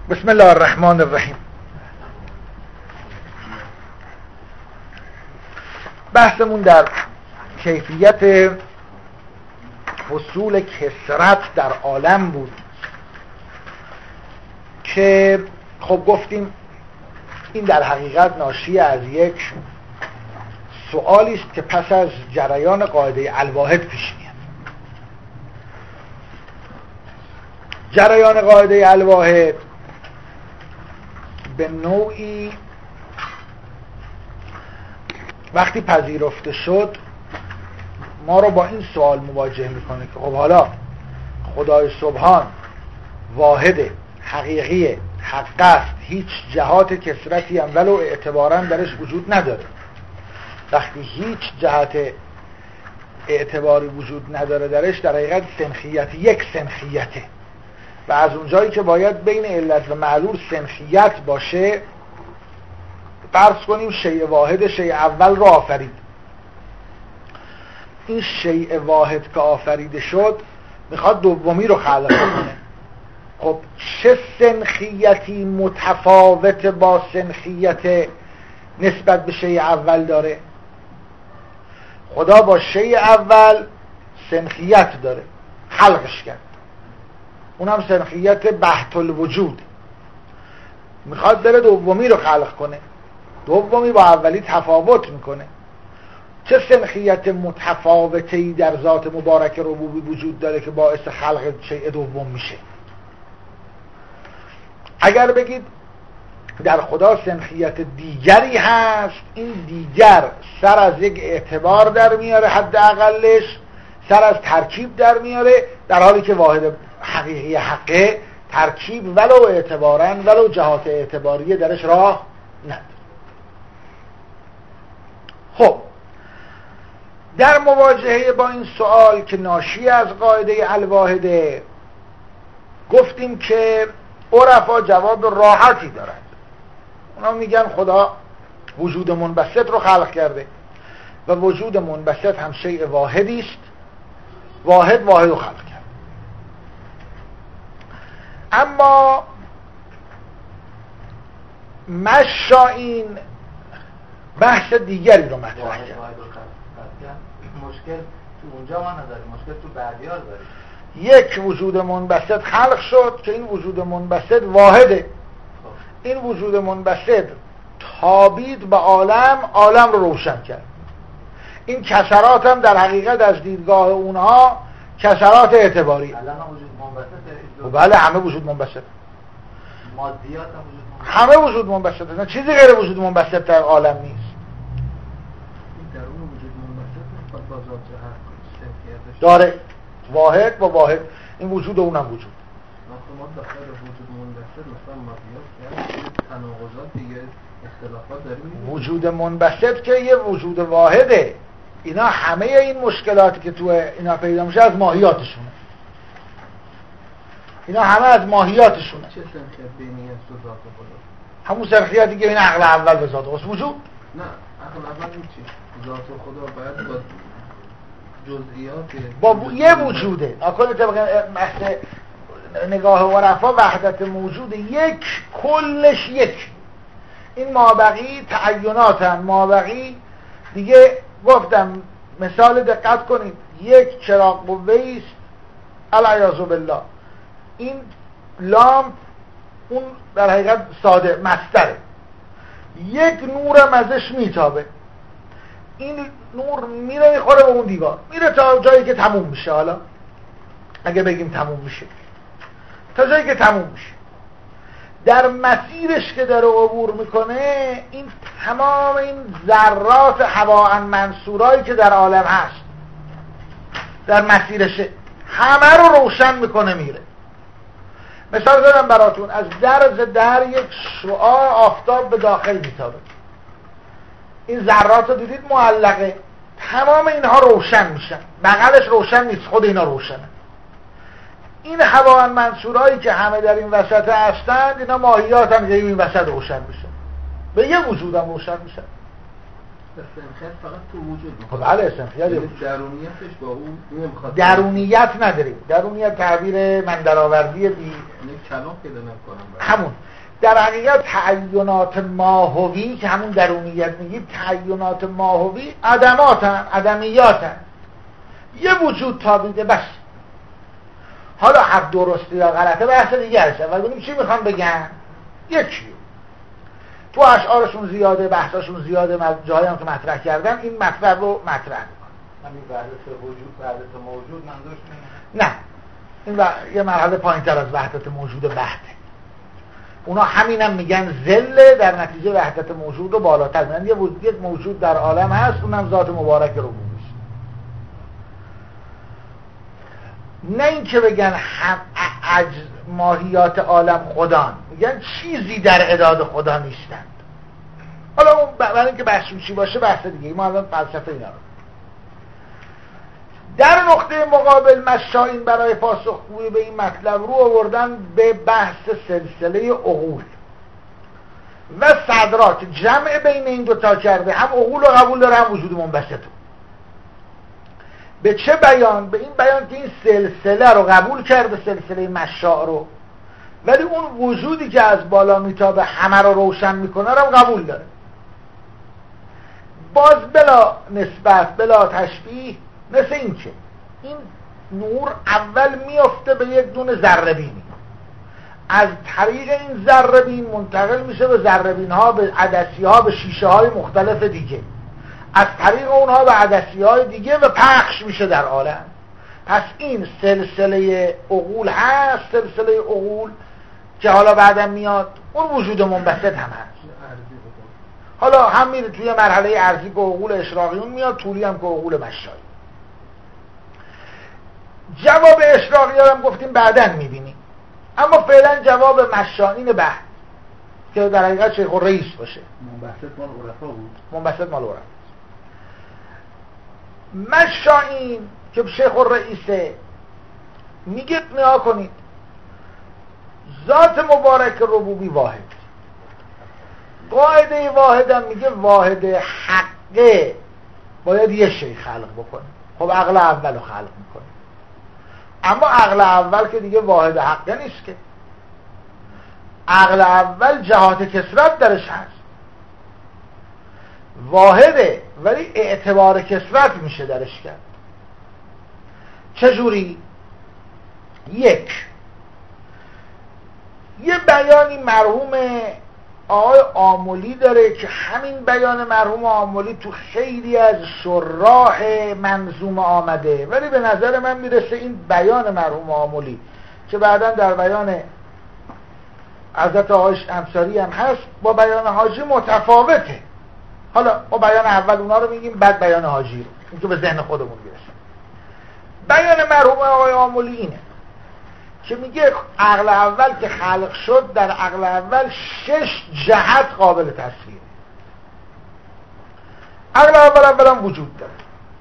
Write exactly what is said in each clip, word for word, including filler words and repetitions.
بسم الله الرحمن الرحیم. بحثمون در کیفیت حصول کثرت در عالم بود که خب گفتیم این در حقیقت ناشی از یک سؤالی است که پس از جریان قاعده الواحد پیش میاد. جریان قاعده الواحد به نوعی وقتی پذیرفته شد ما رو با این سوال مواجه میکنه که خب حالا خدای سبحان واحد حقیقی حق است، هیچ جهات کثرتی هم ولو اعتباراً درش وجود نداره. وقتی هیچ جهت اعتباری وجود نداره درش، در حقیقت سنخیت یک سنخیته و از اونجایی که باید بین علت و معلول سنخیت باشه، فرض کنیم شیء واحد شیء اول رو آفرید. این شیء واحد که آفریده شد میخواد دومی رو خلق کنه. خب چه سنخیتی متفاوت با سنخیت نسبت به شیء اول داره؟ خدا با شیء اول سنخیت داره، خلقش کرد، اونم سنخیت بحت الوجود. میخواد بره دومی رو خلق کنه، دومی با اولی تفاوت میکنه. چه سنخیت متفاوته‌ای در ذات مبارک ربوبی وجود داره که باعث خلق شیء دوم میشه؟ اگر بگید در خدا سنخیت دیگری هست، این دیگر سر از یک اعتبار در میاره، حداقلش سر از ترکیب در میاره، در حالی که واحد حقیقی حقه ترکیب ولو اعتباراً ولو جهات اعتباریه درش راه نداره. خب در مواجهه با این سوال که ناشی از قاعده الواحده، گفتیم که عرفا جواب راحتی دارند. اونا میگن خدا وجود منبسط رو خلق کرده و وجود منبسط هم شیء واحدی است، واحد واحد رو خلق کرده. اما مشائین بحث دیگری رو مطرح کرد. مشکل تو اونجا ما نداریم، مشکل تو بعدی‌ها داریم. یک وجود منبسط خلق شد که این وجود منبسط واحده. این وجود منبسط تابید به عالم، عالم رو روشن کرد. این کسرات هم در حقیقت از دیدگاه اونها کسرات اعتباری. الان وجود منبسط. بله همه وجود منبسط. مادیات هم وجود منبسط. همه وجود منبسط. نه چیزی غیر وجود منبسط در عالم نیست. این درون وجود منبسط با ذات هر داره واحد با واحد، این وجود و اونم وجود. ما داخل وجود منبسط مثلا مادیات که تناقضات دیگه اختلافات داریم. وجود منبسط که یه وجود واحده، اینا همه این مشکلاتی که تو اینا پیدا میشه از ماهیاتشونه. اینا همه از ماهیاتشونه. چه سنخیت بینی است تو ذات خدا؟ همون سنخیتی که این عقل اول به ذات خودش وجود. نه عقل اول این چی؟ ذات خدا باید با جزئیات با ب... یه وجوده. اکل طبق بحث نگاه عرفا وحدت موجود یک، کلش یک. این مابقی تعیناتن، مابقی دیگه گفتم مثال دقت کنید، یک چراغ قوه‌ای است العیاذ بالله، این لامپ اون در حقیقت ساده مصدره، یک نورم ازش میتابه، این نور میره میخوره به اون دیوار، میره تا جایی که تموم میشه. حالا اگه بگیم تموم میشه، تا جایی که تموم میشه، در مسیرش که داره عبور میکنه این تمام این ذرات هواء منصورایی که در عالم هست در مسیرشه همه رو روشن میکنه میره. مثال زدم براتون، از درز در یک شعاع آفتاب به داخل میتابه، این ذرات رو دیدید معلقه، تمام اینها روشن میشن، بغلش روشن نیست، خود اینا روشنه. این هواء منصورایی که همه در این وسط هستند، اینا ماهیات هم که این وسط روشن میشن، به یه وجود هم روشن میشن. استنخیت فقط تو وجود خب بله استنخیت درونیتش با اون نمیخواد درونیت نداریم. درونیت تعبیر من درآوردی بی یک کلام پیدا نمی‌کنم همون در حقیقت تعینات ماهوی که همون درونیت میگیم، تعینات ماهوی عدماتن، عدمیاتن، یه وجود تابیده بس. حالا حق درسته یا غلطه بحث دیگرشه و ببینیم چی میخوان بگن. یکی تو اشعارشون زیاده، بحثاشون زیاده، جایی هم که مطرح کردن این مطلب رو مطرح میکنن. همین وحدت وجود، وحدت موجود منظورش نه این و... یه مرحله پایین‌تر از وحدت موجود بحثه. اونا همینم میگن ذله، در نتیجه وحدت موجود رو بالاتر میگن. یه وجود یک موجود در عالم هست، اونم ذات مبارک ربوبی است. نه این که بگن هم عج... ماهیات عالم خدان، میگن چیزی در اعداد خدا نیستند. حالا اون برای اینکه بحثوشی باشه بحث دیگه، ما الان فلسفه اینا رو در نقطه مقابل مشائین برای پاسخگویی به این مطلب رو آوردن به بحث سلسله عقول و صدرات، جمع بین این دوتا کرده، هم عقول رو قبول داره هم وجود منبسط. به چه بیان؟ به این بیان که این سلسله رو قبول کرده، سلسله مشاع رو، ولی اون وجودی که از بالا میتابه همه رو روشن میکنه رو قبول داره. باز بلا نسبت، بلا تشبیه، مثل این که این نور اول میفته به یک دونه ذره بینی، از طریق این ذره بین منتقل میشه به ذره بین ها، به عدسی ها، به شیشه های مختلف دیگه، از طریق اونها به عدسی های دیگه و پخش میشه در عالم. پس این سلسله عقول هست، سلسله عقول که حالا بعدم میاد اون وجود منبسط هم هست. حالا هم میره توی مرحله ارضی که عقول اشراقیون میاد، طولی هم که عقول مشایی. جواب اشراقی ها هم گفتیم بعدن میبینیم، اما فعلا جواب مشائین بحث که در حقیقت شیخ الرئیس باشه. منبسط مال عرفا بود. منبسط مال عرفا. مشائین که شیخ الرئیسه میگه نیا کنید ذات مبارک ربوبی واحد. قاعده واحد هم میگه واحد حقه باید یه شی خلق بکنه. خب عقل اول رو خلق میکنه، اما عقل اول که دیگه واحد حقه نیست که. عقل اول جهات کثرت درش هست، واحده ولی اعتبار کثرت میشه درش کرد. چجوری؟ یک یه بیانی مرحوم آقای آملی داره که همین بیان مرحوم آملی تو خیلی از شراح منظومه آمده، ولی به نظر من میرسه این بیان مرحوم آملی که بعداً در بیان حضرت آقای انصاری هم هست با بیان حاجی متفاوته. حالا ما بیان اول اونا رو میگیم، بعد بیان حاجی رو، این که به ذهن خودمون برسه. بیان مرحوم آقای آملی اینه که میگه عقل اول که خلق شد، در عقل اول شش جهت قابل تصویر. عقل اول اولا وجود داره،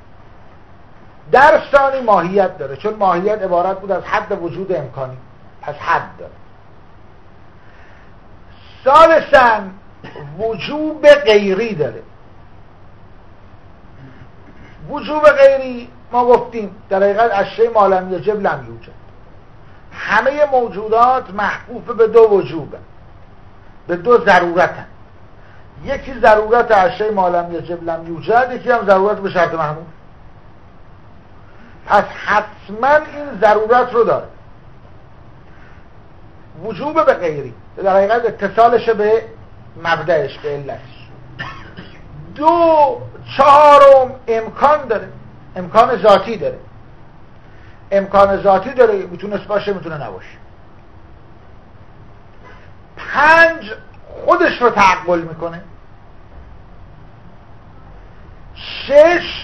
در ثانی ماهیت داره، چون ماهیت عبارت بود از حد وجود امکانی، پس حد داره. ثالثاً وجوب غیری داره. وجوب غیری ما گفتیم در حقیقت اشیاء ما لم یجب لم یوجد. همه موجودات محفوف به دو وجوبه، به دو ضرورتن. یکی ضرورت اشیاء ما لم یجب لم یوجد، یکی هم ضرورت به شرط محمول. پس حتما این ضرورت رو داره. وجوب به غیری در حقیقت اتصالش به مبدأش، به علتش. دو چهارم امکان داره، امکان ذاتی داره. امکان ذاتی داره، میتونه باشه میتونه نباشه. پنج خودش رو تعقل میکنه. شش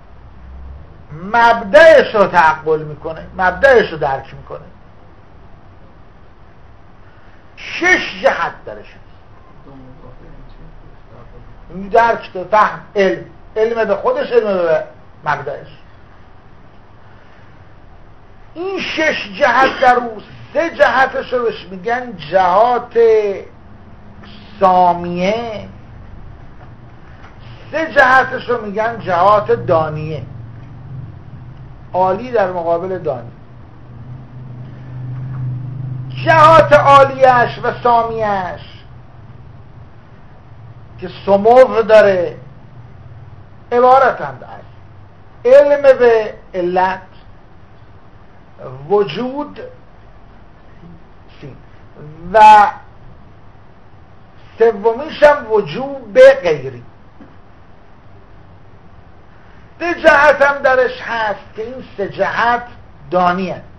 مبدأش رو تعقل میکنه، مبدأش رو درک میکنه. شش جهت درش درک، فهم، علم. علم به خودش، علم به مبدأش. این شش جهت در او، سه جهتش رو بهش میگن جهات سامیه، سه جهتش رو میگن جهات دانیه، عالی در مقابل دانی. جهات عالیش و سامیش که سمو داره عبارتند از علم به علت، وجود و سومیش هم وجود به غیری. ده جهت هم درش هست که این سه جهت دانی هست.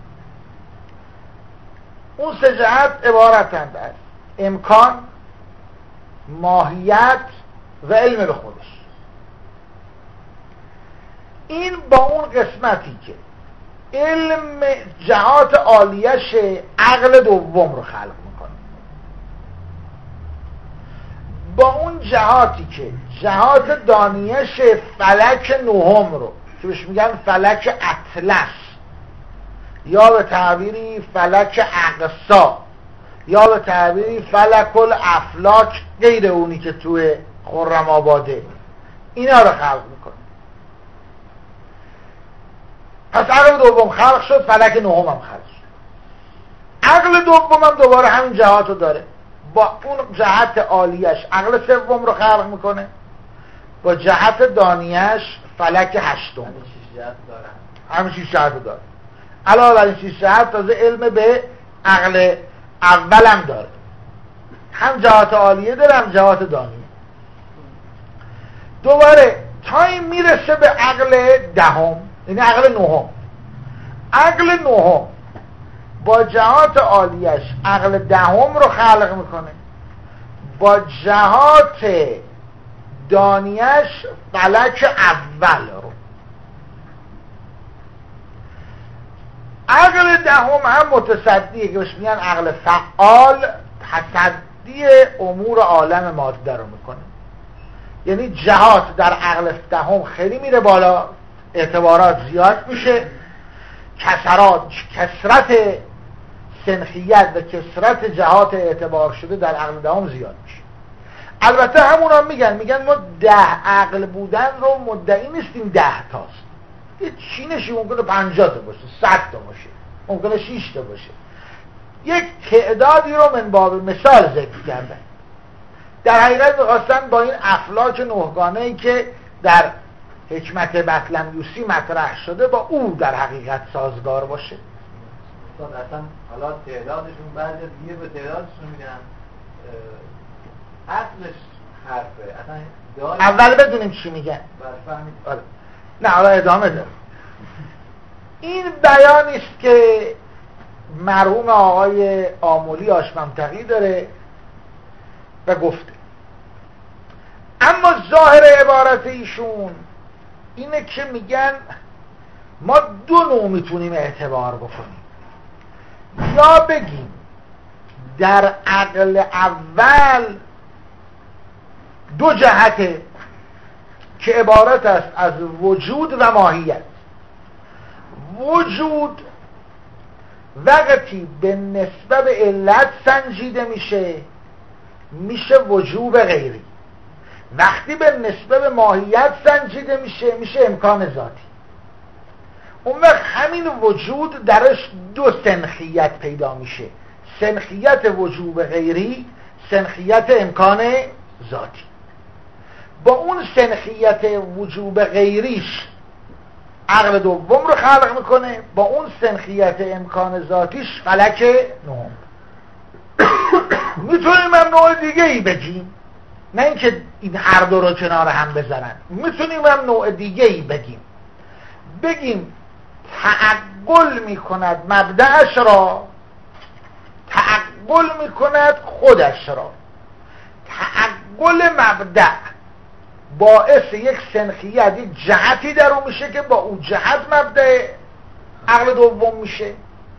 اون سه جهت عبارتند از امکان، ماهیت و علم به خودش. این با اون قسمتی که علم جهات عالیش عقل دوم رو خلق میکنه، با اون جهاتی که جهات دانیش فلک نهم رو که بهش میگن فلک اطلس یا به تعبیری فلک اقصا یا به تعبیری فلک الافلاک، غیر اونی که توی خرم آباده، اینا رو خلق میکنه. پس عقل دوم خلق شد، فلک نهم هم خلق شد. عقل دوم هم دوباره همین جهات رو داره، با اون جهت عالیش عقل سوم رو خلق میکنه، با جهت دانیش فلک هشتم. همین شیش جهت رو داره. علاوه بر این شیش جهت تازه علم به عقل اولم داره، هم جهات عالیه داره هم جهات دانیه. دوباره تا این میرسه به عقل دهم، یعنی عقل نهم. عقل نهم با جهات عالیش عقل دهم رو خلق میکنه، با جهات دانیش فلک اول رو. عقل دهم هم متصدیه که بهش میگن عقل فعال، تصدی امور عالم ماده رو میکنه. یعنی جهات در عقل دهم خیلی میره بالا، اعتبارات زیاد میشه، کسرات کسرت سنخیت و کسرت جهات اعتبار شده در عقل دهم زیاد میشه. البته همون هم میگن میگن ما ده عقل بودن رو مدعی نیستیم ده تاست، یه چینشی ممکنه پنجاه تا باشه، صد تا باشه، ممکنه شیش تا باشه، یک تعدادی رو من باب مثال ذکر کردن. در حقیقت میخواستن با این افلاک نهگانه‌ای که در حکمت بطلمیوسی مطرح شده با او در حقیقت سازگار باشه. اصلا حالا تعدادشون بعضی دیگه به تعدادشون میگن اصلش حرفه. اصلا اول بدونیم چی میگن. آره. نه حالا ادامه داره. این بیانی است که مرحوم آقای آملی آشممتقی داره و گفته. اما ظاهر عبارت ایشون اینه که میگن ما دو نوع میتونیم اعتبار بکنیم، یا بگیم در عقل اول دو جهته که عبارت است از وجود و ماهیت. وجود وقتی به نسبت به علت سنجیده میشه میشه وجوب غیری، وقتی به نسبت به ماهیت سنجیده میشه میشه امکان ذاتی. اون وقت همین وجود درش دو سنخیت پیدا میشه، سنخیت وجوب غیری، سنخیت امکان ذاتی. با اون سنخیت وجوب غیریش عقل دوم رو خلق میکنه، با اون سنخیت امکان ذاتیش فلک نهم. میتونیم هم نوع دیگه ای بگیم، نه اینکه این هر دو رو کنار هم بذارن. میتونیم هم نوع دیگه ای بگیم، بگیم تعقل میکند مبدأش را، تعقل میکند خودش را. تعقل مبدأ باعث یک سنخیت، یک جهتی در اون میشه که با اون جهت مبدأ عقل دوم میشه.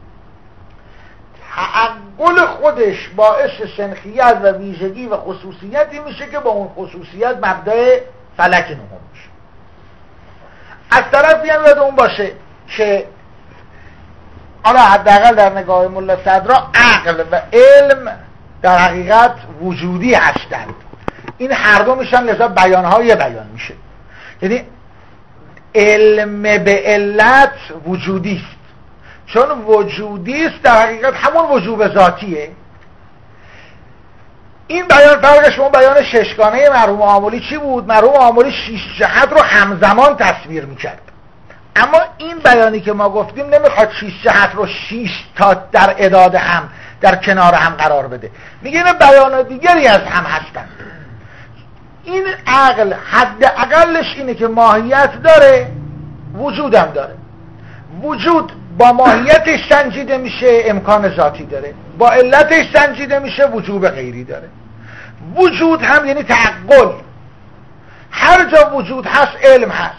تعقل خودش باعث سنخیت و ویژگی و خصوصیتی میشه که با اون خصوصیت مبدأ فلک نهم میشه. از طرفی هم یادمون باشه که حالا حداقل در نگاه ملا صدرا عقل و علم در حقیقت وجودی هستند، این هر دو میشن، لذا بیانهای بیان میشه. یعنی علم به علت وجودی است، چون وجودی است در حقیقت همون وجوب ذاتیه. این بیان فرقش با بیان ششگانه مرحوم آملی چی بود؟ مرحوم آملی شش جهت رو همزمان تصویر میکرد، اما این بیانی که ما گفتیم نمیخواد شش جهت رو شش تا در اعداد هم در کنار هم قرار بده، میگه این بیان دیگری از هم هستند. این عقل حد اقلش اینه که ماهیت داره، وجودم داره. وجود با ماهیتش سنجیده میشه، امکان ذاتی داره. با علتش سنجیده میشه، وجوب غیری داره. وجود هم یعنی تعقل. هر جا وجود هست علم هست.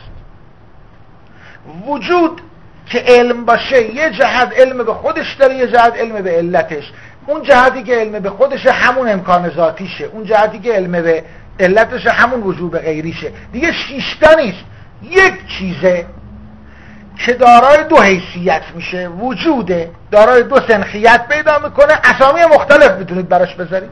وجود که علم باشه، یه جهت علم به خودش داره، یه جهت علم به علتش. اون جهتی که علم به خودش همون امکان ذاتیشه، اون جهتی که علم به علتش همون وجوب غیریشه. دیگه شیشتا نیست، یک چیزه که دارای دو حیثیت میشه. وجوده دارای دو سنخیت پیدا میکنه، اسامی مختلف میتونید براش بذارید.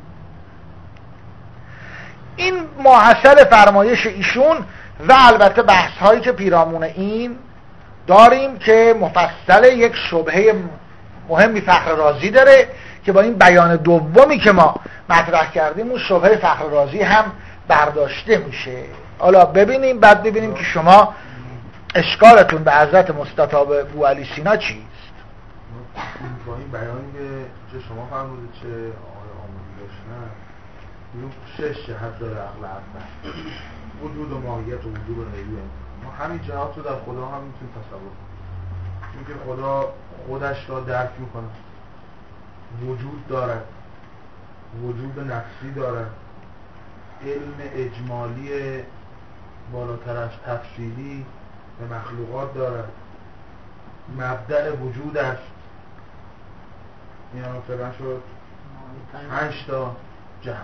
این ماحصل فرمایش ایشون و البته بحث هایی که پیرامون این داریم که مفصل یک شبهه مهمی فخر رازی داره که با این بیان دومی که ما مطرح کردیم اون شبهه فخر رازی هم برداشته میشه. حالا ببینیم، بعد ببینیم که شما اشکالتون به حضرت مستطاب بوعلی سینا چیست؟ با این بیانی که چه شما فرمودید چه آقای آموزی داشتن، این شش جهت داره عقل اول، وجود و ماهیت و وجود و غیری. ما همین جهات رو در خدا هم میتونیم تصور کنیم، چون که خدا خودش را درک میکنه، وجود دارد، وجود نفسی دارد، علم اجمالی بالاتر از تفصیلی به مخلوقات دارد، مبدأ وجود است. این هم فعلا شد پنج تا جهت.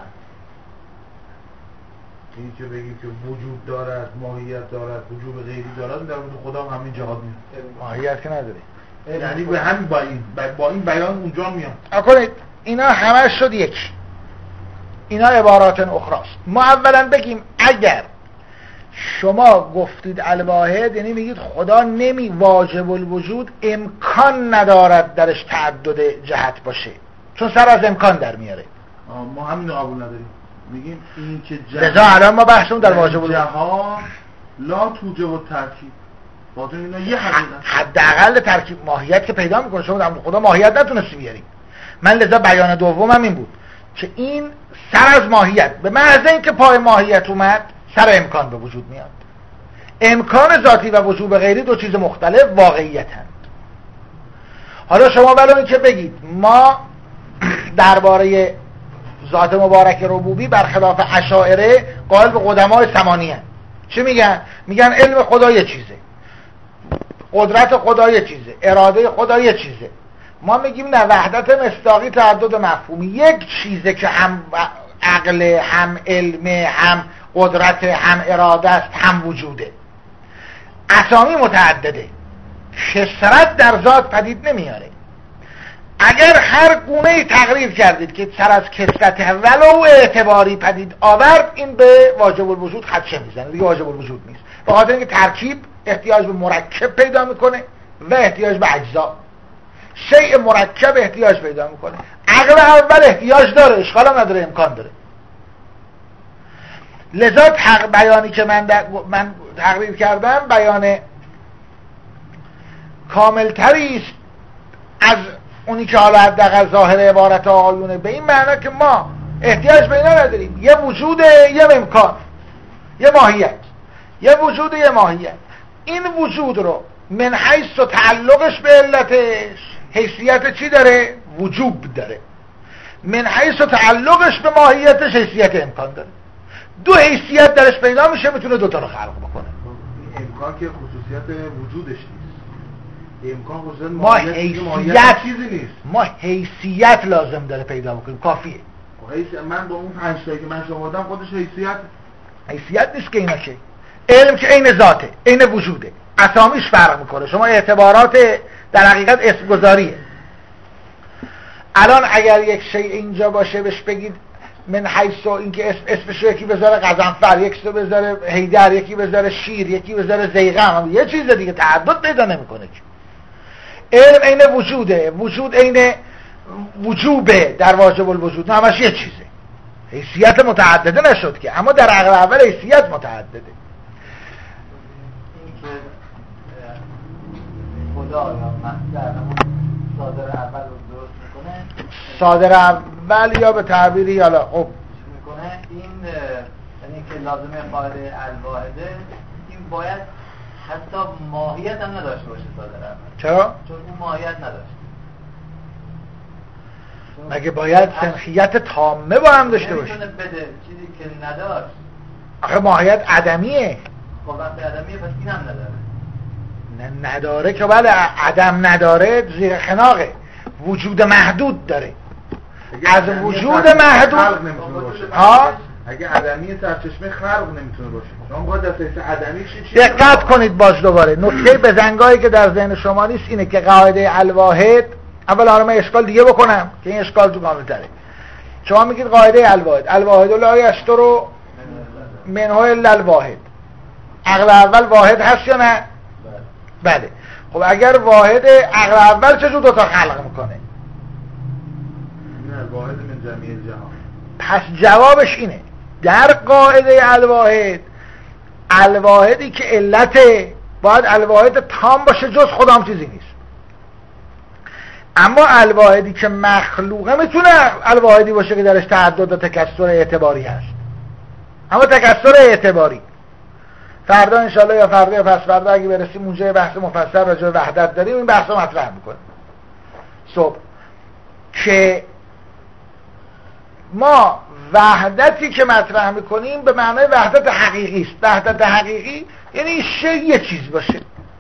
این که بگیم که وجود دارد، ماهیت دارد، وجود غیری دارد، در مورد خدا هم همین جهات میاد. ماهیت که نداره، یعنی به همین با این با این بیان اونجا میاد. اکنید اینا همه شد یک، اینا عبارات اخراست. ما اولا بگیم اگر شما گفتید الواحد، یعنی میگید خدا نمی واجب الوجود امکان ندارد درش تعدد جهت باشه، چون سر از امکان در میاره. ما همین رو قبول نداریم، میگیم این که جهت لذا الان ما بحثمون در واجب الوجود جهات لا توجب الترکیب، باطن اینا یه حقیقت حداقل ترکیب ماهیت که پیدا میکنه. شما در خدا ماهیت نتونستی بیاریم. من لذا بیان دومم این بود که این سر از ماهیت، به محض اینکه پای ماهیت اومد سر امکان به وجود میاد. امکان ذاتی و وجوب غیری دو چیز مختلف واقعیتند. حالا شما ولی این که بگید ما درباره ذات مبارک ربوبی برخلاف اشاعره قائل به قدمای ثمانیه، چی میگن؟ میگن علم خدا یه چیزه، قدرت خدا یه چیزه، اراده خدا یه چیزه. ما میگیم نه، وحدت مصداقی تعدد مفهومی، یک چیزه که هم عقل، هم علم، هم قدرت، هم اراده است، هم وجوده. اسامی متعدده، کثرت در ذات پدید نمیاره. اگر هر گونه تقریر کردید که سر از کثرت ولو اعتباری پدید آورد، این به واجب الوجود خدشه میزنه، دیگه واجب الوجود نیست. به خاطر اینکه ترکیب احتیاج به مرکب پیدا میکنه و احتیاج به اجزا. شیء مرکب احتیاج پیدا میکنه. عقل اول احتیاج داره، اشکال هم نداره، امکان داره. لذا تق... بیانی که من, در... من تقریر کردم بیان کامل تری است از اونی که حالا حداقل ظاهر عبارت آقایونه، به این معنی که ما احتیاج به اینا نداریم. یه وجوده، یه امکان، یه ماهیت، یه وجود، یه ماهیت. این وجود رو من حیث و تعلقش به علتش حیثیت چی داره؟ وجوب داره. من حیث و تعلقش به ماهیتش حیثیت امکان داره. دو حیثیت درش پیدا میشه، میتونه دوتا رو خلق بکنه. امکان که خصوصیت وجودش نیست، امکان خصوصیت ما حیثیت چیزی نیست. ما حیثیت لازم داره پیدا بکنیم، کافیه. من با اون پنج تایی که من شما دادم خودش حیثیت حیثیت نیست که اینا که علم که عین ذاته، عین وجوده، اسامیش فرق میکنه. شما اعتبارات در حقیقت اسم گذاریه. الان اگر یک شیء اینجا باشه بهش بگید من حیث اینکه اسم اسمش یکی بذاره قزنفر، یکی بذاره حیدر، یکی بذاره شیر، یکی بذاره زیغم، یه چیز دیگه تعدد پیدا نمیکنه. علم عین وجوده، وجود عین وجوبه در واجب الوجود، نه همش یه چیزه، حیثیت متعدده نشد که، اما در عقل اول حیثیت متعدده. این که خدا یا مصدر صادر اول رو درست میکنه، صادر اول یا به تعبیری حالا خب میکنه این یعنی که لازمه قاعده الواحده این باید حتی ماهیت هم نداشته باشه صادر اول. چرا؟ چون اون ماهیت نداشت. مگه باید سنخیت تامه با هم داشته باشه؟ نمیتونه بده چیزی که نداشت. آخه ماهیت عدمیه. خب وقتی عدمیه پس این هم نداره. نه نداره که بله، عدم نداره زیر خناقه، وجود محدود داره. از وجود محدود ها؟ اگه عدمی سرچشمه خلق نمیتونه باشه، شما باید در حیث عدمی چی؟ دقت کنید باز دوباره نکته بزنگایی که در ذهن شما نیست اینه که قاعده الواحد، اول حالا من اشکال دیگه بکنم که این اشکال تو کامل تره. شما میگید قاعده الواحد، الواحد لا یشتر منه الا الواحد، عقل اول واحد هست یا نه؟ بله. خب اگر واحد، عقل اول چجور دوتا خلق میکنه؟ نه، واحد من جمیع الجهان. پس جوابش اینه در قاعده الواحد، الواحدی که علته باید الواحد تام باشه، جز خودم چیزی نیست. اما الواحدی که مخلوقه میتونه الواحدی باشه که درش تعدد و تکثر اعتباری هست، اما تکثر اعتباری. فردا انشالله یا فردا یا پس فردا اگه برسیم اونجا بحث مفصل راجع به وحدت داریم، این بحث رو مطرح میکنیم صبح، که ما وحدتی که مطرح میکنیم به معنای وحدت حقیقی است. وحدت حقیقی یعنی شی یه چیز باشه.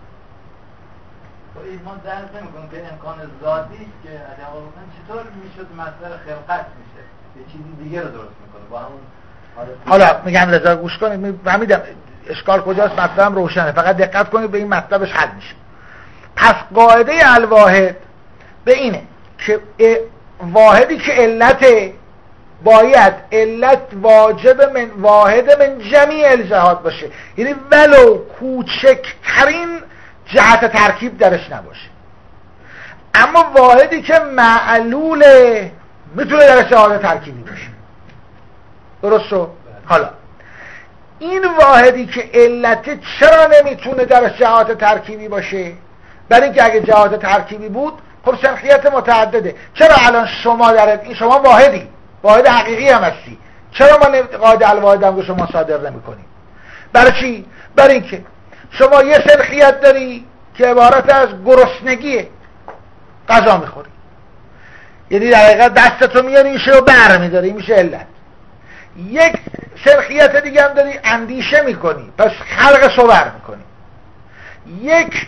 ما درک نمی‌کنیم که امکان ذاتی است که اگه واقعا چطور میشد مصدر خلقت میشه یه چیزی دیگه رو درست میکنه با همون. حالا میگم رضا گوش کنید، فهمیدم اشکال کجاست، مطلبم روشنه، فقط دقت کنید به این مطلبش حل میشه. پس قاعده الواحد به اینه که واحدی که علت باید علت واجب من واحد من جمیع الجهات باشه، یعنی ولو کوچکترین جهت ترکیب درش نباشه. اما واحدی که معلوله میتونه درش جهات ترکیبی باشه. درست شد؟ حالا این واحدی که علت چرا نمیتونه درش جهات ترکیبی باشه؟ برای اینکه اگه جهات ترکیبی بود خب سنخیت متعدده. چرا الان شما در این شما واحدی، واحد حقیقی هم هستی، چرا ما قاعده الواحد هم رو شما صادر نمی کنیم؟ برای چی؟ برای اینکه شما یه سنخیت داری که عبارت از گرسنگیه، غذا میخوری، یعنی در حقیقت دستتو میاری میشه و بر میداری، میشه علت. یک سنخیت دیگه هم داری اندیشه میکنی، پس خلق صور میکنی. یک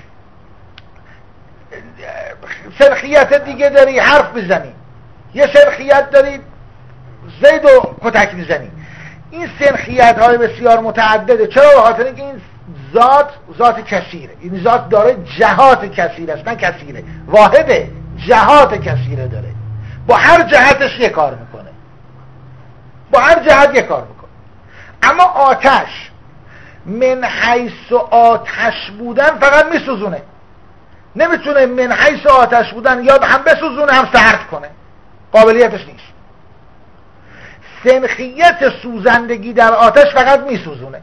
سنخیت دیگه داری حرف میزنی، یه سنخیت داری زید و کتک میزنی. این سنخیت های بسیار متعدده. چرا؟ به خاطر اینکه این ذات ذات کثیره، این ذات داره جهات کثیر است، نه کثیره، واحده، جهات کثیره داره، با هر جهتش یه کار میکنه، با هر جهت یه کار میکنه. اما آتش من حیث آتش بودن فقط میسوزونه، نمیتونه من حیث آتش بودن یا هم بسوزونه هم سرد کنه، قابلیتش نیست. سنخیت سوزندگی در آتش فقط میسوزونه،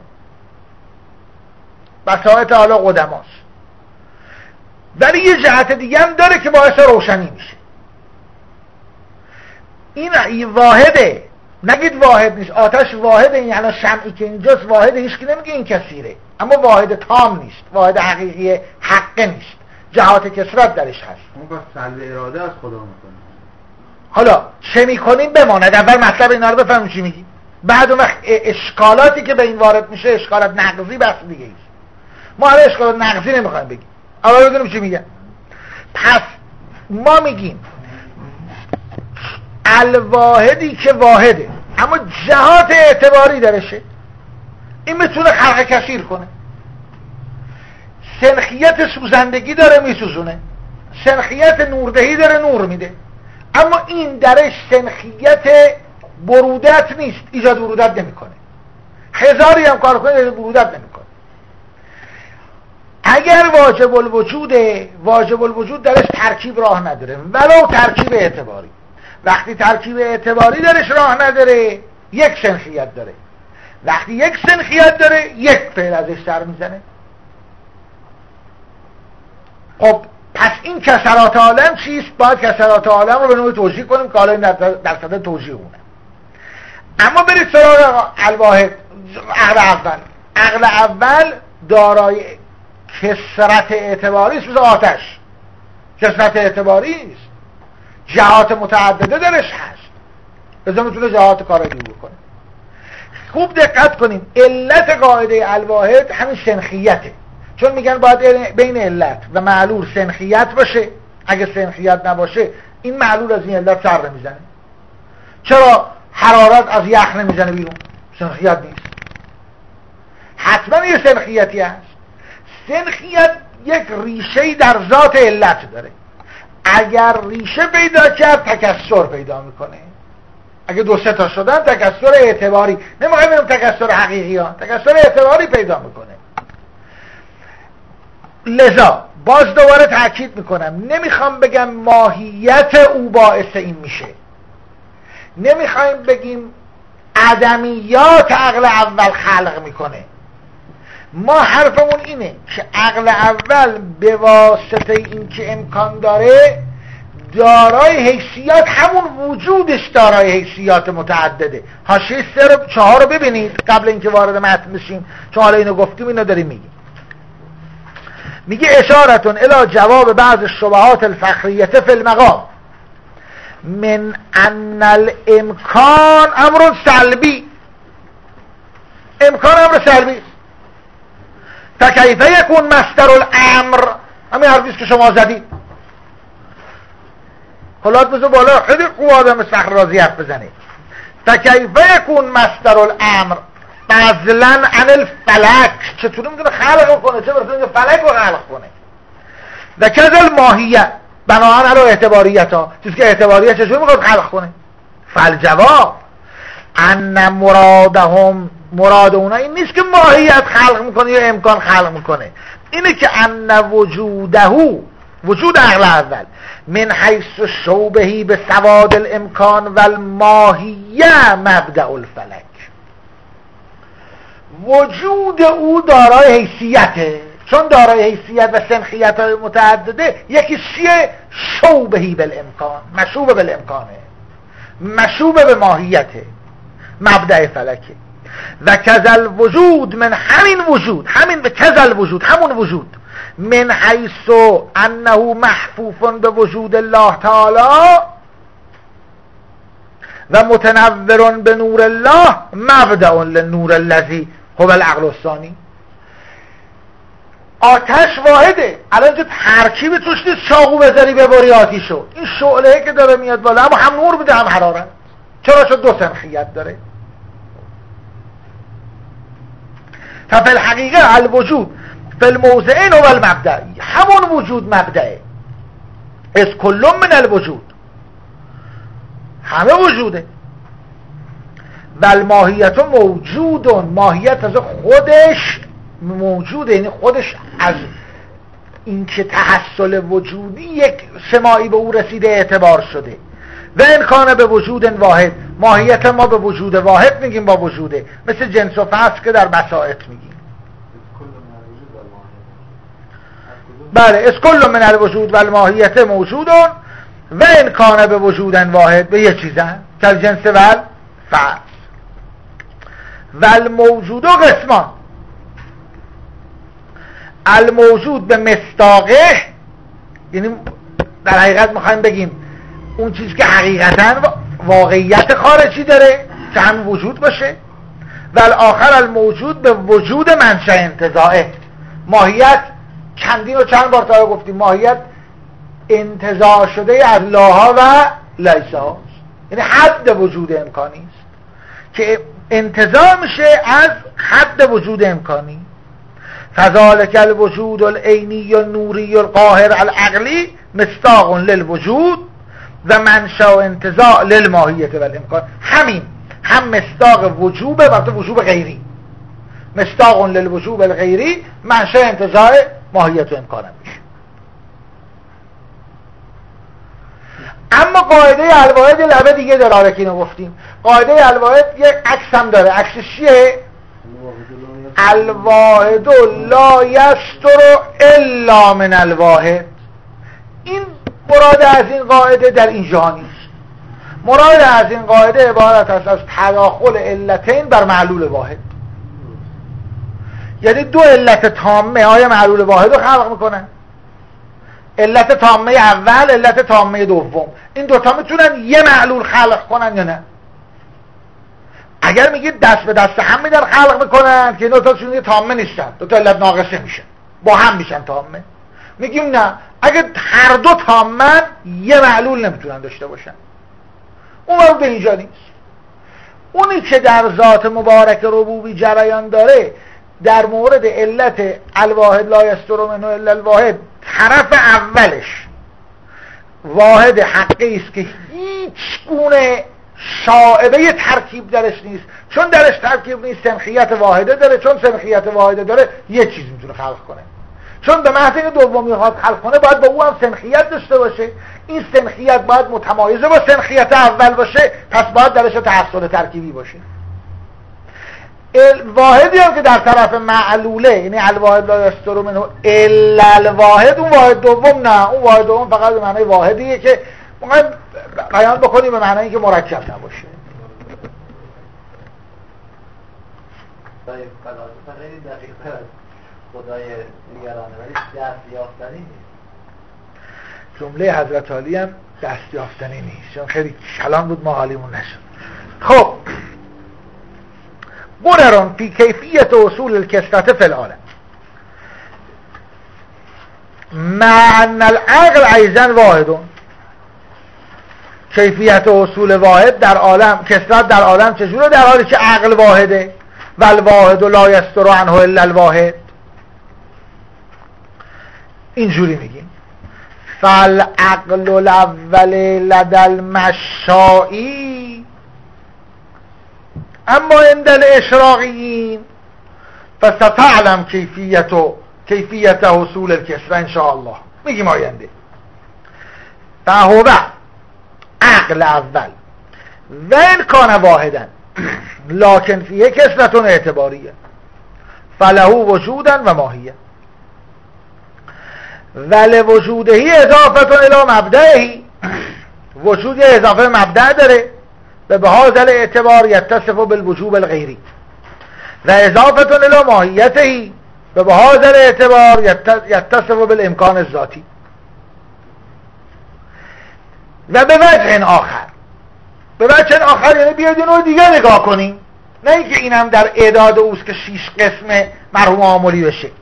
بساطه حالا قدماست، ولی یه جهت دیگه هم داره که باعث روشنی میشه. این واحده، نگید واحد نیست. آتش واحده، یعنی شمعی که اینجاست واحده، هیچ کی نمیگه این کثیره، اما واحد تام نیست، واحد حقیقی حقه نیست، جهات کثرت درش هست. اون با سلب اراده از خدا میکنه. حالا چه میکنیم بماند، اول مطلب اینا رو بفهمیم چی میگی، بعد اون وقت اشکالاتی که به این وارد میشه اشکالات نقضی بحث دیگه ایست. ما حالا اشکالات نقضی نمیخوایم بگیم، اول بدونیم چی میگن. پس ما میگیم الواحدی که واحده اما جهات اعتباری درشه، این میتونه خلق کثیر کنه. سنخیت سوزندگی داره میسوزونه، سنخیت نوردهی داره نور میده، اما این درش سنخیت برودت نیست، ایجاد برودت نمیکنه. هزاری هم کار کنه ایجاد برودت نمیکنه. اگر واجب الوجود واجب الوجود درش ترکیب راه نداره، ولو ترکیب اعتباری. وقتی ترکیب اعتباری درش راه نداره یک سنخیت داره. وقتی یک سنخیت داره یک فعل ازش سر میزنه. خب پس این کسرات عالم چیست؟ باید کسرات عالم رو به نوعی توجیه کنیم که حالا این در صدد توجیه اونه. اما برید سراغ الواحد. عقل اول عقل اول دارای کسرت اعتباری است، مثل آتش کسرت اعتباری است، جهات متعدده درش هست، بذار میتونه جهات کارایی بکنه. خوب دقت کنیم، علت قاعده الواحد همین سنخیته، چون میگن باید بین علت و معلول سنخیت باشه. اگه سنخیت نباشه این معلول از این علت سر نمیزنه. چرا حرارت از یخ نمیزنه بیرون؟ سنخیت نیست. حتما یه سنخیتی هست. سنخیت یک ریشه در ذات علت داره. اگر ریشه پیدا کرد تکثر پیدا میکنه. اگه دو سه تا شدن تکثر اعتباری، نمیخوایم بگیم تکثر حقیقی ها، تکثر اعتباری پیدا میکنه. لذا باز دوباره تاکید میکنم، نمیخوام بگم ماهیت او باعث این میشه، نمیخوایم بگیم عدمیات عقل اول خلق میکنه. ما حرفمون اینه که عقل اول به واسطه این که امکان داره دارای حیثیات، همون وجودش دارای حیثیات متعدده. حاشیه سه رو چهار رو ببینید قبل اینکه وارد متن بشیم، چون حالا اینو گفتیم اینو داریم میگیم. میگه اشارتون الی جواب بعض الشبهات الفخریه فی المقام من ان الامکان امر سلبی. امکان امر سلبی. فکیف یکون مصدر الامر، همین حرفیست که شما زدید. حالا بذار بالا خیلی خوب آدم فخررازی حرف بزنه. فکیف یکون مصدر الامر فضلا عن الفلک، چطوری میتونه خلق کنه؟ چه برسه فلک رو خلق کنه؟ و کذل ماهیت بناهن علی اعتباریت ها، چیزی که اعتباریت چجوری میخواد خلق کنه؟ فالجواب ان مرادهم، مراد اونا این نیست که ماهیت خلق میکنه یا امکان خلق میکنه، اینه که ان وجوده، وجود عقل اول من حیث شوبهی به سواد الامکان و الماهیه مبدأ الفلک، وجود او دارای حیثیته، چون دارای حیثیت و سنخیت های متعدده. یکی چیه؟ شوبهی بالامکان، مشوب بالامکانه، مشوب به ماهیته، مبدأ فلکه. و کذل وجود من همین وجود، همین به کذل وجود، همون وجود من حیث انه محفوف به وجود الله تعالی و متنور به نور الله مبدأ لنور الذی هو العقل الثانی. آتش واحده، الان اینجا ترکیب توش نیست چاقو بذاری ببری آتیشو. این شعله که داره میاد بالا اما هم نور میده هم حرارت. چرا؟ چون دو سنخیت داره. ففی الحقیقه الوجود فی الموضعین و المبدأ، همون وجود مبدأه. از کلهم من الوجود، همه وجوده. و الماهیت موجودون، ماهیت از خودش موجوده، یعنی خودش از اینکه تحصل وجودی یک سماعی به او رسیده اعتبار شده. و امکانه به وجود واحد، ماهیت ما به وجود واحد میگیم با وجوده، مثل جنس و فصل که در بساط میگیم. بله، از کل من الوجود و الماهیت موجودون و امکانه به وجود واحد، به یه چیزن که جنس و فصل. و الموجود و قسمان، الموجود به مصداقه، یعنی در حقیقت میخوایم بگیم اون چیز که حقیقتا واقعیت خارجی داره که هم وجود باشه. و الاخر الموجود به وجود منشأ انتزاعه، ماهیت چندین و چند بار تا گفتیم ماهیت انتزاع شده از لاها و لیسا، یعنی حد وجود امکانی است که انتزاع میشه از حد وجود امکانی. فذالک الوجود العینی النوری القاهر العقلی مصداق للوجود و منشأ انتزاع للماهیت و الامکان. همین هم مصداق وجوبه و وجوب غیری، مصداق للوجوب الغیری منشأ انتزاع ماهیت و امکان هم میشه. اما قاعده الواحد لبه دیگه داره که اینو گفتیم. قاعده الواحد یک عکس هم داره. عکسش چیه؟ الواحد لا یستر الا من الواحد. این مراد از این قاعده در اینجا نیست. مراد از این قاعده عبارت است از تداخل علتین بر معلول واحد. یعنی دو علت تامه های معلول واحد رو خلق میکنن. علت تامه اول، علت تامه دوم. این دوتا میتونن یه معلول خلق کنن یا نه؟ اگر میگید دست به دست هم میدن خلق میکنن که این دوتا چون یه تامه نیستن، دوتا علت ناقصه میشن، با هم میشن تامه. میگیم نه، اگر هر دو تامن یه معلول نمیتونن داشته باشن. اون وقت اینجا نیست. اونی که در ذات مبارک ربوبی جریان داره در مورد علت الواحد لا یستر منه الا الواحد، طرف اولش واحد حقی است که هیچ گونه شائبه ترکیب درش نیست. چون درش ترکیب نیست سنخیت واحده داره، چون سنخیت واحده داره یه چیز میتونه خلق کنه. چون به محض اینکه دوم میخواد خلق کنه باید با او هم سنخیت داشته باشه. این سنخیت باید متمایزه با سنخیت اول باشه، پس باید درش تحصل ترکیبی باشه. واحدی هم که در طرف معلوله، یعنی الواحد لا یستر منه الا الواحد، اون واحد دوم نه، اون واحد دوم فقط به معنی واحدیه که ما بیان بکنیم به معنی که مرکب نباشه. خدای فلاسفه خیلی دقیق تر از خدای دیگرانه، ولی دست یافتنی نیست. جمله حضرت علی هم دست یافتنی نیست، چون خیلی کلام بود ما حالیمون نشد. خب مررون فی کیفیت اصول الکثرت فی العالم مع ان العقل ایضا واحدون. کیفیت اصول واحد در عالم، کثرت در عالم چجوره در حالی که عقل واحده؟ و الواحد لا یستر عنه الا الواحد. اینجوری میگیم فالعقل الاول لدى المشائی اما عند الاشراقیین فستعلم کیفیت کیفیت حصول الکسره ان شاء الله. میگیم آینده فهو عقل اول و ان کان واحدا لکن فیه کسرتون اعتباریه فله وجودا و ماهیه ولی وجودهی اضافتون الی مبدعهی. وجود اضافه مبدع داره و به هذا الاعتبار یتصف بالوجوب الغیری و اضافتون الی ماهیتهی و به هذا الاعتبار یتصف بالامکان الذاتی. و به وجه آخر، به وجه آخر یعنی بیاید اینو دیگه نگاه کنیم، نه اینکه این هم در اعداد اوست که شیش قسم مرحوم عاملی بشه.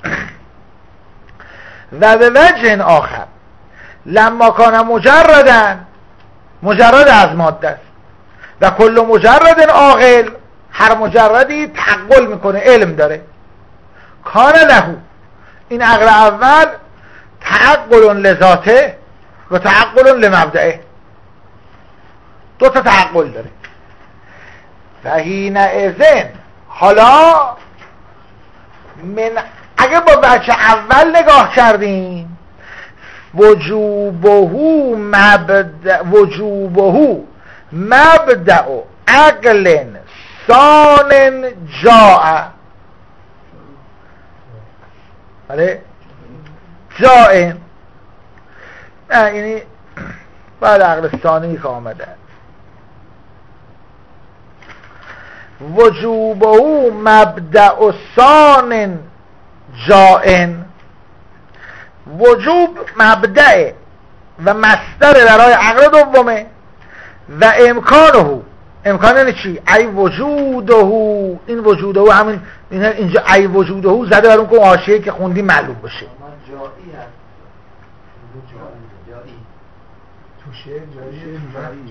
و به وجه آخر لما کان مجردن، مجرد از ماده است و کل مجرد عاقل، هر مجردی تعقل میکنه، علم داره. کان له، این عقل اول تعقل لذاته و تعقل لمبدعه، دو تا تعقل داره. و حینئذ حالا من اگه با بچه اول نگاه کردیم وجوبه مبدع وجوبه مبدع عقل ثان جاء، بله جاء، نه یعنی بعد عقل ثانی که آمده وجوبه مبدع ثان جائن. وجوب مبدع و مصدر برای عقل دومه و امکانه، امکان یعنی چی؟ ای وجوده، این وجوده همین اینجا ای وجوده زده بر اون که حاشیه که خوندی معلوم بشه. جایی هست، جایی توشه جایی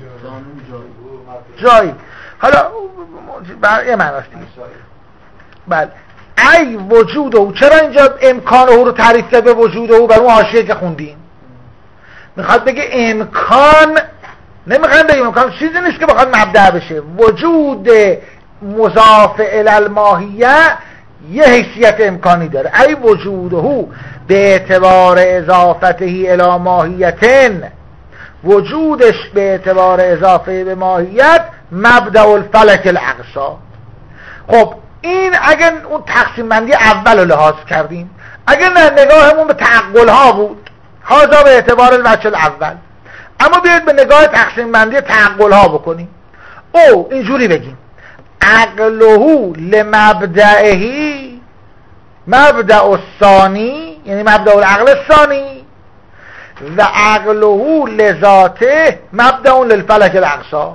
جایی جایی. حالا یه معناست دیگه. بله ای وجوده، چرا اینجا امکانه رو تعریف کرد به وجوده بر اون حاشیه که خوندیم؟ میخواد بگه امکان نمیخوایم بگیم امکان چیزی نیست که بخواد مبدأ بشه. وجود مضاف الی الماهیه یه حیثیت امکانی داره. ای وجوده به اعتبار اضافته الی ماهیتن، وجودش به اعتبار اضافه به ماهیت مبدأ الفلک الاقصی. خب این اگر اون تقسیم بندی اول رو لحاظ کردیم، اگر نه نگاهمون به تعقل ها بود، هذا به اعتبار الوجه الاول. اما بیاید به نگاه تقسیم بندی تعقل ها بکنیم. او اینجوری بگیم عقله لمبدئه مبدأ الثانی، یعنی مبدأ العقل الثانی، و عقله لذاته مبدأ للفلک الاقصی.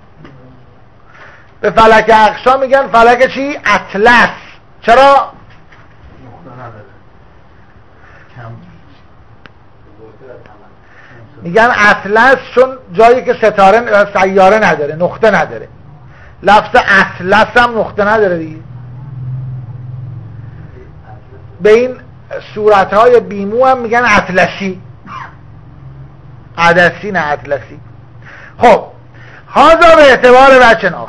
به فلک اقصی میگن فلک چی؟ اطلس. چرا؟ میگن اطلس چون جایی که ستاره سیاره نداره، نقطه نداره. لفظ اطلس هم نقطه نداره دیگه. به این صورتهای بیمو هم میگن اطلسی، عدسی نه اطلسی. خب هذا به اعتبار وجه آخر.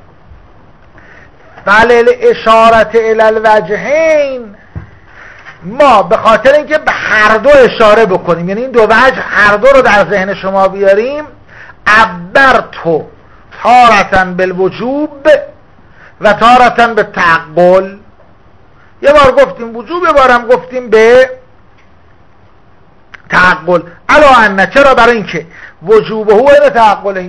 فلل اشارت الی الوجهین، ما به خاطر اینکه به هر دو اشاره بکنیم، یعنی این دو وجه هر دو رو در ذهن شما بیاریم، عبرتو تارتن بالوجوب و تارتن به تعقل. یه بار گفتیم وجوب، یه بارم گفتیم به تعقل. علا انه، چرا؟ برای اینکه وجوب هو این تعقله،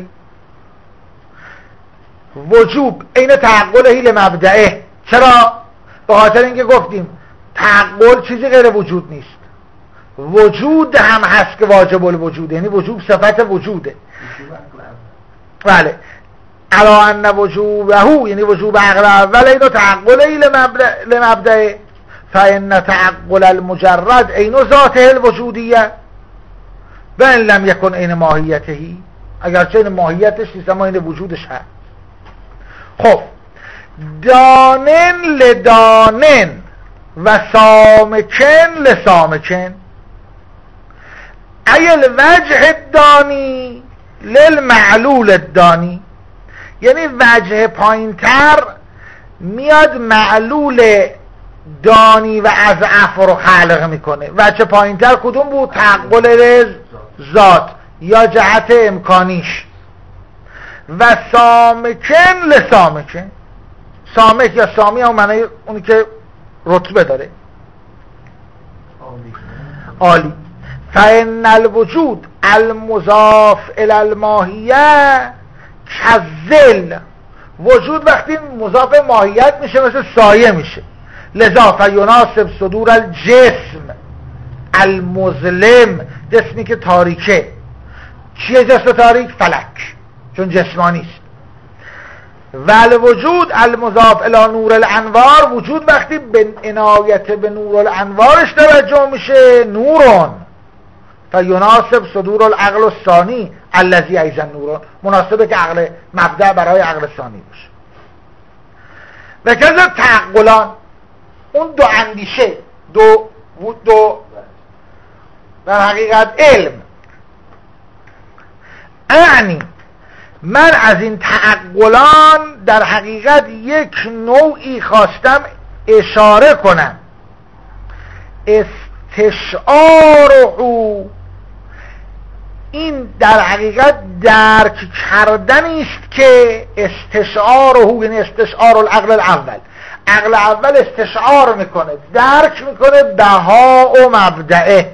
وجوب این تعقله لمبدئه. چرا؟ به خاطر اینکه گفتیم تعقل چیزی غیر وجود نیست، وجود هم هست که واجب الوجود، یعنی وجوب صفت وجوده. بله، علا ان وجوبه یعنی وجوب عقل اول اینو تعقله لمبدئه، فان تعقل المجرد اینو ذاته الوجودیه و ان لم یکن این ماهیتهی، اگرچه این ماهیتش نیست اما این وجودش هست. خب دانن لدانن و سامکن لسامکن، ای الوجه الدانی للمعلول الدانی، یعنی وجه پایینتر میاد معلول دانی و اضعف رو خلق میکنه. وجه پایینتر کدوم بود؟ تعقل ذات یا جهت امکانیش. و سامکن لسامکن، سامک یا سامی هم معنی اونی که رتبه داره، عالی. فإن الوجود المضاف الی الماهیه کذل، وجود وقتی مضاف ماهیت میشه مثل سایه میشه. لذا فیناسب صدور الجسم المظلم، جسمی که تاریکه. چیه جسم تاریک؟ فلک، چون جسمانی است. و الوجود المضاف الی نور الانوار، وجود وقتی به عنایت به نور الانوارش توجه میشه نورون، فیناسب صدور العقل الثانی الذی ایضا نورون، مناسبه که عقل مبدأ برای عقل ثانی باشه. و کذا تعقلان، اون دو اندیشه، دو دو در حقیقت علم. یعنی من از این تعقلان در حقیقت یک نوعی خواستم اشاره کنم، استشعاره، این در حقیقت درک کردنی است که استشعاره یعنی استشعار العقل الاول، عقل اول استشعار میکنه، درک میکنه بها و مبدئه،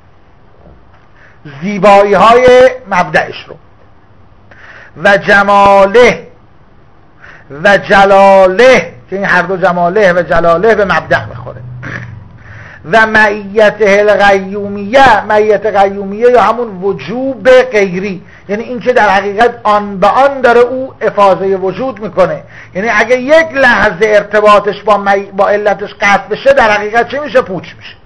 زیبایی های مبدئش رو، و جماله و جلاله، که این هر دو جماله و جلاله به مبدأ میخوره، و معیت القیومیه، معیت قیومیه یا همون وجوب غیری، یعنی این که در حقیقت آن به آن داره او افاضه وجود میکنه. یعنی اگه یک لحظه ارتباطش با, می... با علتش قطع بشه در حقیقت چه میشه؟ پوچ میشه.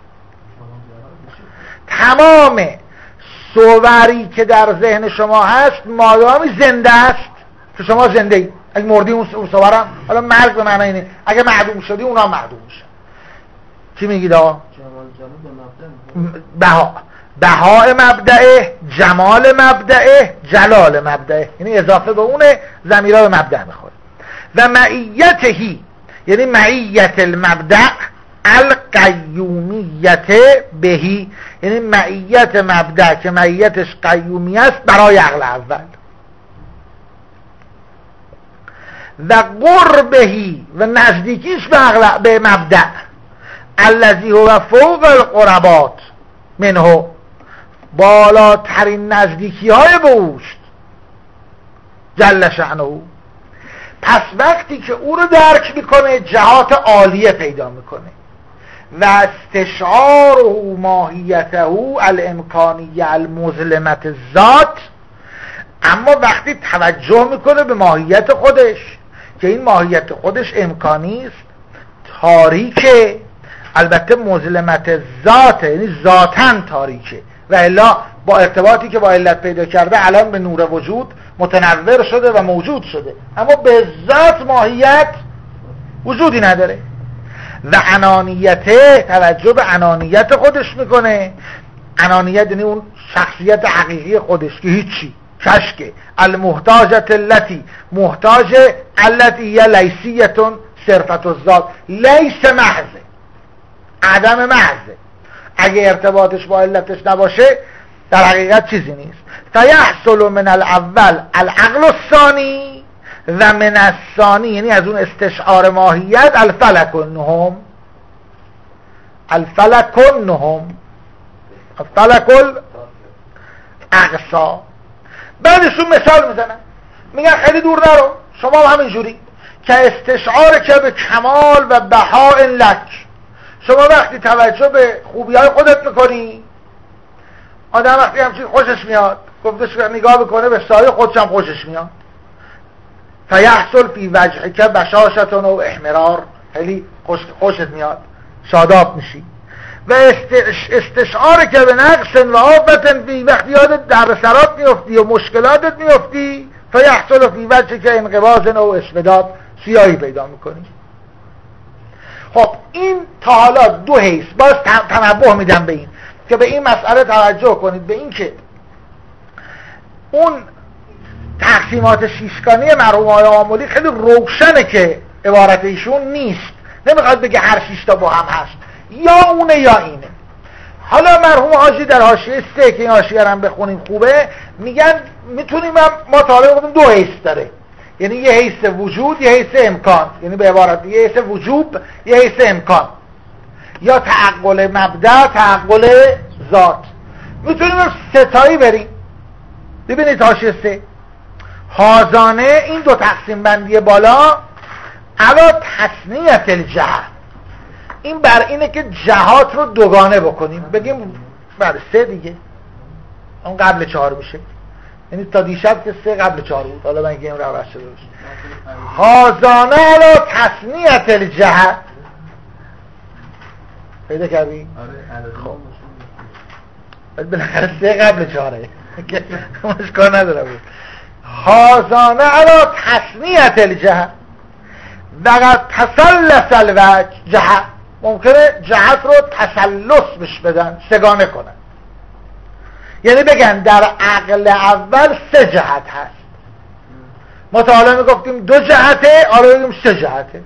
تمام صوری که در ذهن شما هست مادامی زنده است که شما زنده ای، اگه مردی اون صورم، حالا مرگ به معنی اینه اگه معدوم شدی اونا معدوم میشن. چی میگید آقا؟ بها بهاء مبدعه، جمال مبدعه، جلال مبدعه، یعنی اضافه به اونه، ضمیرها به مبدع میخوره. و معیتهی یعنی معیت المبدع القیومیت بهی، یعنی معیت مبدع که معیتش قیومی است برای عقل اول. و قربهی و نزدیکیش به عقل به مبدع الذی هو فوق القربات منه، بالاترین نزدیکی های به اوست جل شأنه. پس وقتی که او رو درک میکنه جهات عالیه پیدا میکنه و استشعار و ماهیته الامکانیه المظلمت ذات. اما وقتی توجه میکنه به ماهیت خودش که این ماهیت خودش امکانی است، تاریکه، البته مظلمت ذاته، یعنی ذاتاً تاریکه و الا با ارتباطی که با علت پیدا کرده الان به نور وجود متنور شده و موجود شده، اما به ذات ماهیت وجودی نداره. و انانیته، توجه به انانیت خودش میکنه. انانیت یعنی اون شخصیت حقیقی خودش که هیچی، کشکه. المحتاجت التي، محتاج التي هي لیسیتون صرفت الذات، لیس محضه، عدم محضه. اگه ارتباطش با علتش نباشه در حقیقت چیزی نیست. فیحصل من الاول العقل الثانی و من الثانی، یعنی از اون استشعار ماهیت الفلک النهم، الفلک النهم، الفلک الاقصا. بعدشون مثال میزنن، میگن خیلی دور نرو، شما هم همینجوری که استشعار که به کمال و بهاء لک. شما وقتی توجه به خوبی های خودت میکنی، آدم وقتی همچین خوشش میاد، گفتش نگاه بکنه به سایه خودش هم خوشش میاد. فیحصل فی وجهک بشاشتون و احمرار، خیلی خوش خوشت میاد، شاداب میشی. و استشعار که به نقص و آفتن فی، وقتی یادت در سرات میفتی و مشکلاتت میفتی، فیحصل فی وجهک انقباض و اسوداد، سیاهی پیدا میکنی. خب این تا حالا دو حیث باز تنبه میدم به این که به این مسئله توجه کنید، به این که اون تقسیمات شیشگانی مرحوم آقای آملی خیلی روشنه که عبارت ایشون نیست، نمیخواد بگه هر شیش تا با هم هست، یا اونه یا اینه. حالا مرحوم حاجی در حاشیه سه که این حاشیه رو هم بخونیم خوبه، میگن میتونیم ما تا حالا گفتیم دو حیث داره، یعنی یه حیث وجود، یه حیث امکان، یعنی به عبارت یه حیث وجوب، یه حیث امکان، یا تعقل مبدع، تعقل ذات. میتونیم ستایی بریم. ببینید حاشیه سه، هازانه این دو تقسیم بندی بالا علا تصنیت الجهت، این بر اینه که جهات رو دوگانه بکنیم، بگیم بله سه دیگه، اون قبل چهار میشه، یعنی تا دیشب که سه قبل چهار بود، حالا من گیم رو بسته بشه. هازانه علا تصنیت الجهت، پیدا کردی؟ خب بالاخره سه قبل چهاره که مشکل نداره بود. هازانه علا تصنیت الجهت و قد تسلس الوجه جهت، ممکنه جهت رو تسلس بش بدن، سگانه کنن، یعنی بگن در عقل اول سه جهت هست. ما تا حالا میگفتیم دو جهته، حالا بگیم سه جهته.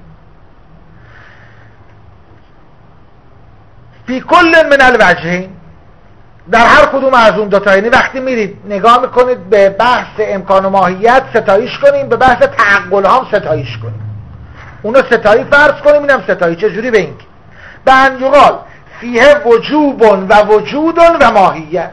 فی کل من الوجهین، در هر کدوم از اون دوتا. یعنی وقتی میرید نگاه میکنید به بحث امکان و ماهیت ستایش کنیم، به بحث تعقل هم ستایش کنیم. اونو ستایی فرض کنیم، اینم ستایی. چجوری؟ به این به انجقال فیه وجوب و وجود و ماهیت.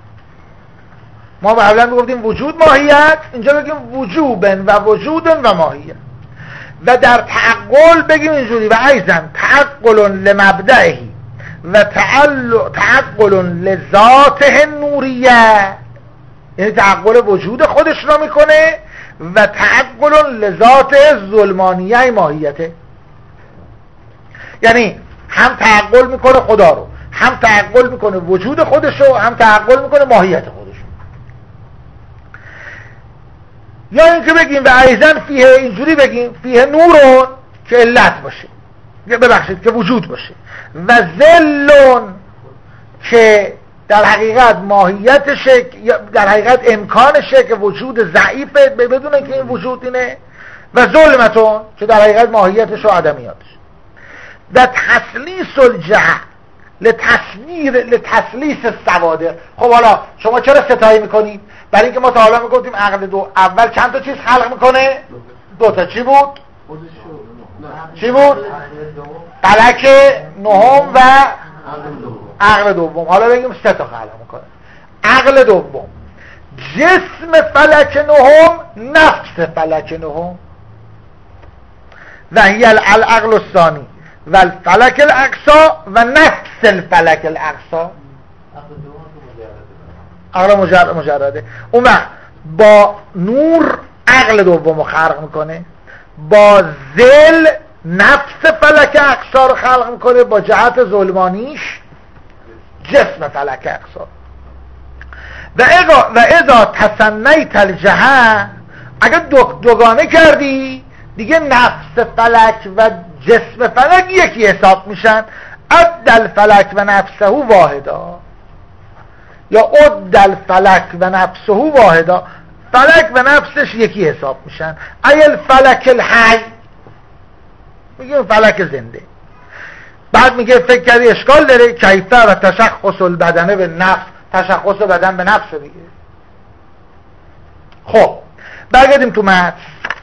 ما قبلا میگفتیم وجود ماهیت، اینجا بگیم وجوب و وجود و ماهیت. و در تعقل بگیم اینجوری و ایضا تعقل لمبدعه و تعقل لذاته نوریه، یعنی تعقل وجود خودش را میکنه و تعقل لذات ظلمانیه ماهیته، یعنی هم تعقل میکنه خدا رو، هم تعقل میکنه وجود خودش رو، هم تعقل میکنه ماهیت خودش رو. یا اینکه بگیم و ایضا فیه، اینجوری بگیم فیه نورون که علت باشه، ببخشید که وجود باشه، و ذلون که در حقیقت ماهیتشه، در حقیقت امکانشه که وجود ضعیفه بدون که این وجود اینه، و ظلمتون که در حقیقت ماهیتش و عدمیاتش. و تسلیس الجهل لتصویر لتسلیس السواده. خب حالا شما چرا ستایی میکنید؟ برای اینکه ما تا حالا میگفتیم عقل دو اول چند تا چیز خلق میکنه؟ دو تا. چی بود؟ چی بود؟ فلک نهم و عقل دوم. حالا بگیم سه تا خلق میکنه. عقل دوم، جسم فلک نهم، نفس فلک نهم، و هی العقل الثانی و الفلک الاقصا و نفس الفلک الاقصا. عقل مجرد مجرده. اون وقت با نور عقل دوم خلق میکنه، با ذل نفس فلک اقصا رو خلق میکنه، با جهت ظلمانیش جسم فلک اقصا. و اذا و اذا تسنیت الجهه، اگر دو دوگانه کردی دیگه نفس فلک و جسم فلک یکی حساب میشن. عد الفلک و نفسه واحدا، یا عد الفلک و نفسه واحدا، فلک و نفسش یکی حساب میشن. ای الفلک الحی، میگه فلک زنده. بعد میگه فکر کردی اشکال داره؟ کیفه و تشخص البدنه به نفس، تشخص بدن به نفس دیگه. خب برگردیم تو متن.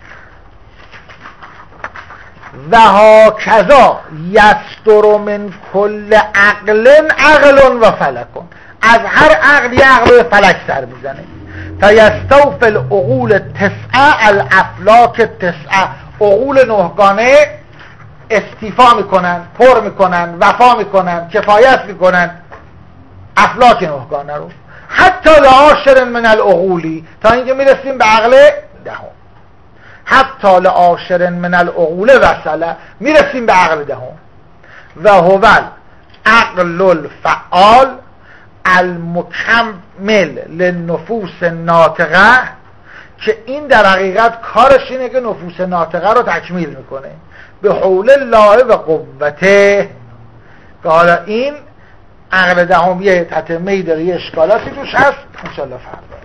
و هاکذا یستر من کل عقل عقل و فلکون، از هر عقلی عقل و فلک سر میزنه. فیستوفی العقول تسعه الافلاک تسعه، عقول نهگانه استیفا میکنن، پر میکنن، وفا میکنن، کفایت میکنن افلاک نهگانه رو. حتی لعاشر من العقولی، تا اینکه میرسیم به عقل دهم. حتی لعاشر من العقول وصله، میرسیم به عقل دهم. و هو عقل الفعال المکمل للنفوس ناطقه، که این در حقیقت کارش اینه که نفوس ناطقه رو تکمیل میکنه به حول الله و قوته. که حالا این عقل دهمیه تتمهی داره، یه اشکالاتی توش هست انشالله فردا.